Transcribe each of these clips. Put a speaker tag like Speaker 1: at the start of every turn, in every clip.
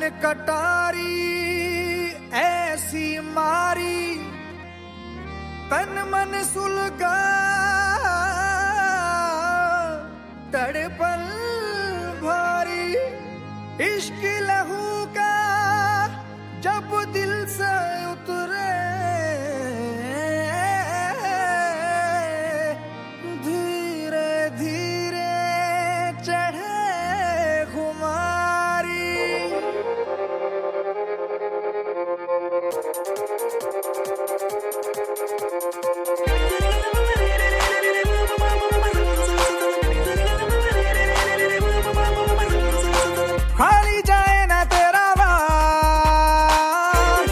Speaker 1: कटारी ऐसी मारी तन मन सुलगा तड़पन भारी इश्क लहू का जब दिल से उतरे धीरे धीरे चढ़े खुमारी। खाली जाए ना तेरा वार,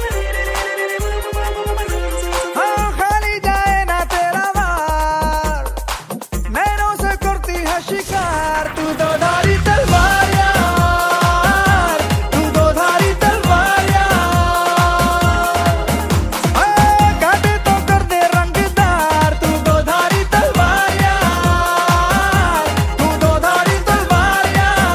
Speaker 1: हाँ खाली जाए ना तेरा वार, नैनों से करती है शिकार तू दो धारी तलवार यार, तू दो धारी तलवार यार, काटे तो कर दे रंगदार तू दो धारी तलवार यार, तू दो धारी तलवार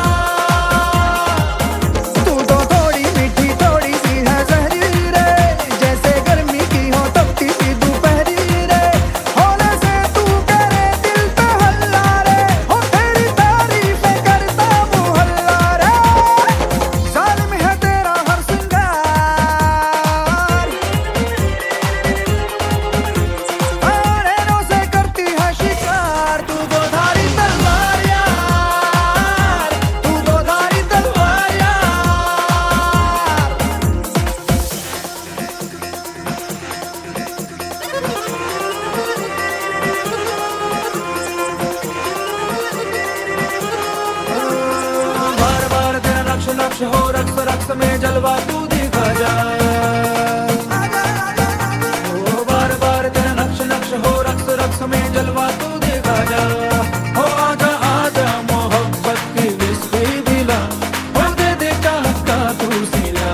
Speaker 1: यार। तू तो थोड़ी मीठी थोड़ी सी है जहरी रे, जैसे गर्मी की हो तपती सी दोपहरी रे, होने से तू करे दिल पे हल्ला रे, हो तेरी तारीफें करता मुहल्ला रे। जालिम है तेरा हर सिंगार, नैनों से करती है शिकार तू दो धारी तलवार यार, तू दो धारी तलवार यार। बार बार तेरा नक्श नक्श हो रक्स रक्स में जलवा तू दिखा जा, बार बार तेरा नक्श नक्श हो रक्स रक्स में जलवा तू दिखा जा, हो आजा आजा मोहब्बत की विस्की दिला, हो दे दे चाहत का तू सिला।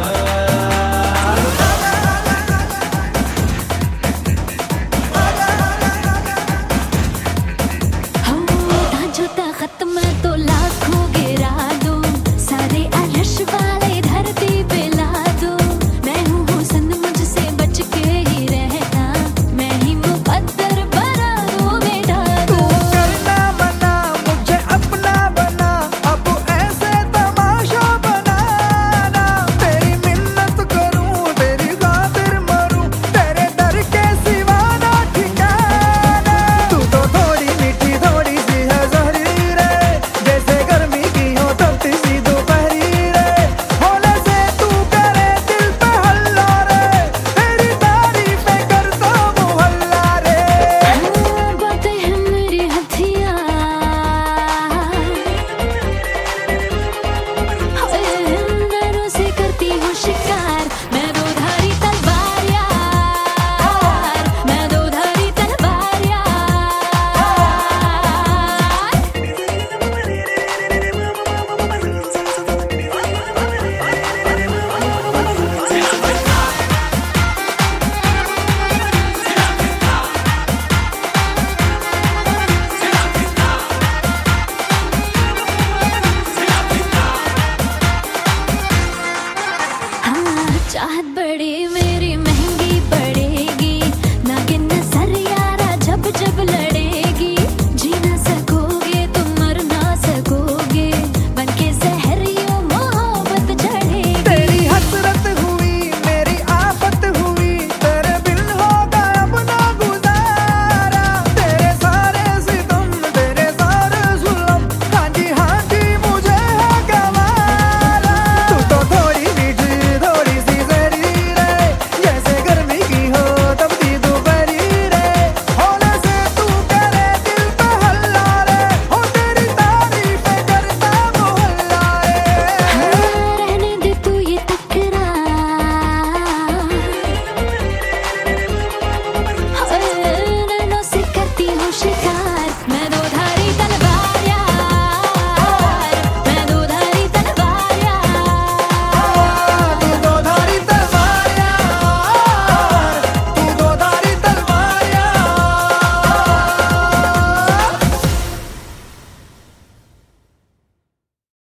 Speaker 2: जूता खत्म तो लाखों गिरा दूं, सारे अरश वाले धरती पे ला दूं, मैं हूँ हुस्न मुझसे बच के ही रहना, मैं ही मुकद्दर बरारों में
Speaker 1: तू
Speaker 2: डालूं।
Speaker 1: करना बना मुझे अपना बना, अब ऐसे तमाशा बनाना, तेरी मिन्नत करूं तेरी खातिर मरूं, तेरे दर के सिवा ना ठिकाना। तू तो थोड़ी मीठी थोड़ी सी है जहरी रे, जैसे गर्मी की हो तपती सी दोपहरी रे, होने से तू करे दिल पे हल्ला रे, तेरी तारीफें करता मुहल्ला रे।
Speaker 2: बातें हैं मेरी हथियार, नैनों से करती हूँ शिकार, मैं दो धारी तलवार यार, मैं दो धारी तलवार यार। हाँ चाहत